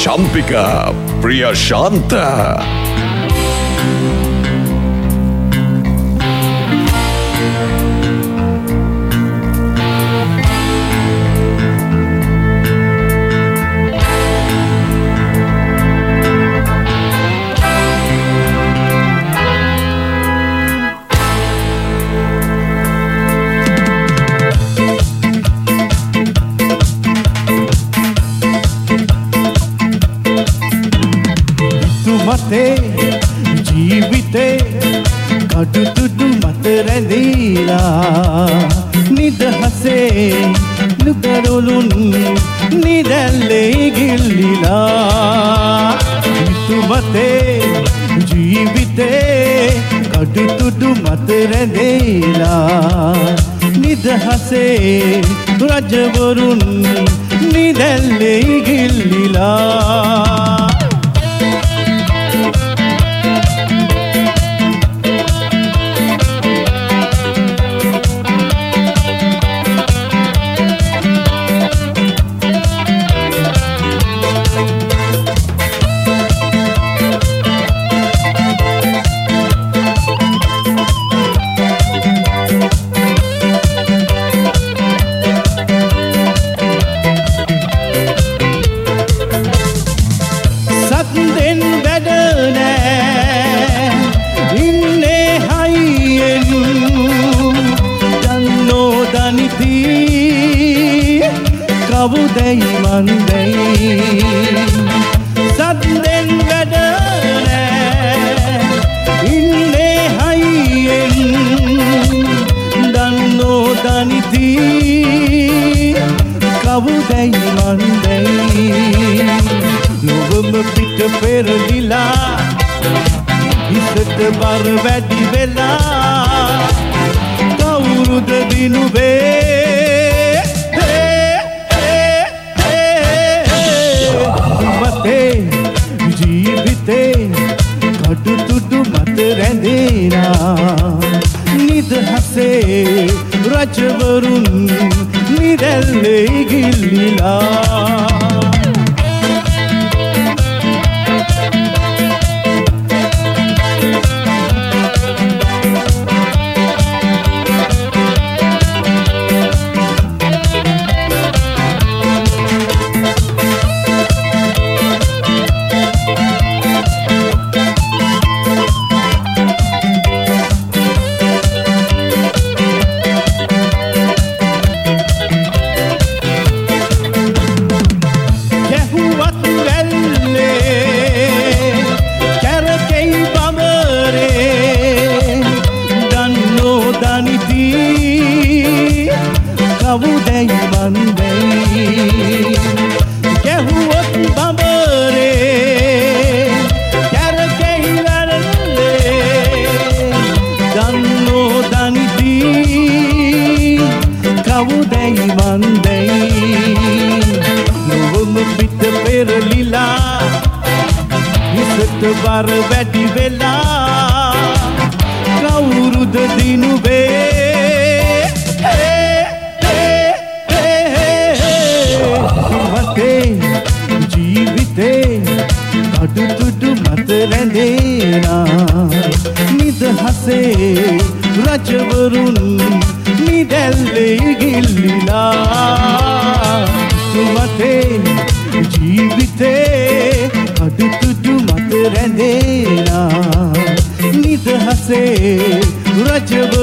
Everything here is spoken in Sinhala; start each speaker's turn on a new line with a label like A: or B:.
A: Champika Priyashanta.
B: ජීවිතේ කටුතුඩු මත රැඳීලා නිදහසේ නුගරුලුන් නිදැල්ලේ ගිල්ලිලා හිතුමතේ ජීවිතේ කටුතුඩු මත රැඳීලා නිදහසේ රජවරුන් නිදැල්ලේ ගිල්ලිලා කවුදැයි මන්දැයි සද්දෙන් වැඩ නෑ ඉන්නේ හයියෙන් දන්නෝ දනිති කවුදැයි මන්දැයි නොවම පිට පෙරලිලා හිසට බර වැඩි වෙලා කවුරුද දිනුවේ ජීවිතේ කටුතුඩු මත රැඳෙනා නිදහසේ රජවරුන් නිදැල්ලේ ගිල්ලිලා කවුදැයි මන්දැයි ගැහුවොත් බඹරේ කැරකෙයි වැරල්ලේ දන්නෝ දනිති කවුදැයි මන්දැයි නොවම පිට පෙරලිලා හිසට බර වැඩි වෙලා කවුරුද දිනුවේ ජීවිතේ කටුතුඩු මත රැඳෙනා නිදහසේ රජවරුන් නිදැල්ලේ ගිල්ලිලා තුමතේ ජීවිතේ කටුතුඩු මත රැඳෙනා නිදහසේ රජවරුන්